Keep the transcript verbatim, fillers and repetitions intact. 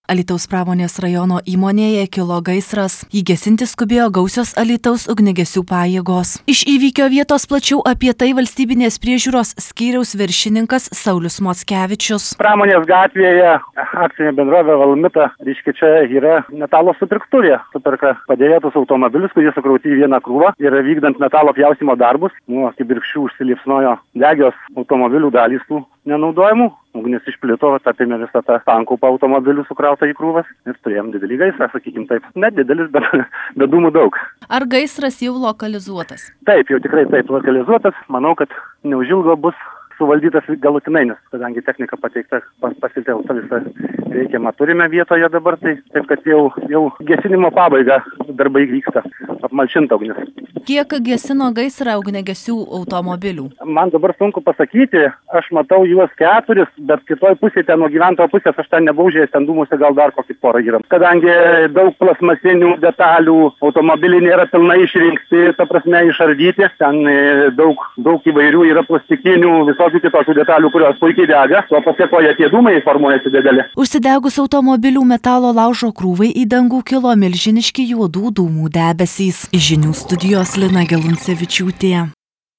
Alytaus pramonės rajono įmonėje kilo gaisras. Jį gesinti skubėjo gausios Alytaus ugniagesių pajėgos. Iš įvykio vietos plačiau apie tai valstybinės priežiūros skyriaus viršininkas Saulius Mockevičius. Pramonės gatvėje akcinė bendrovė Valmita, reiškia, čia yra metalo supirktuvė. Superka padėvėtus automobilius, kurie sukrauti į vieną krūvą ir vykdant metalo pjaustimo darbus, nuo kibirkščių užsiliepsnojo degios automobilių dalys tų nenaudojimų. Ugnis išplito, apėmė visą tą tankų automobilių sukrautą į krūvas ir turėjom didelį gaisrą, sakykim taip. Net didelis, bet, bet dūmų daug. Ar gaisras jau lokalizuotas? Taip, jau tikrai taip lokalizuotas. Manau, kad neužilgo bus suvaldytas galutinai, nes kadangi technika pateikta, pasitelkta visą reikiamą turime vietoje dabar, tai taip, kad jau, jau gesinimo pabaiga darbai vyksta, apmalšinta ugnis. Kiek gesino gaisrą ugniagesių automobilių? Man dabar sunku pasakyti, aš matau juos keturis, bet kitoj pusėje, ten nuo gyventojo pusės, aš ten nebuvau žiūrėjęs, ten dūmuose gal dar kokį porą yra. Kadangi daug plasmasinių detalių, automobiliai nėra pilnai išrinkti, ta prasme išardyti, ten daug, daug įvairių yra plastikinių, visokių kitokių detalių, kurios puikiai dega, tuo pasiekoje tie dūmai formuojasi dideli. Užsidegus automobilių metalo laužo krūvai į dangų kilo milžiniški juodų dūmų debesys. Iš žinių studijos Lina Geluncevičiūtė.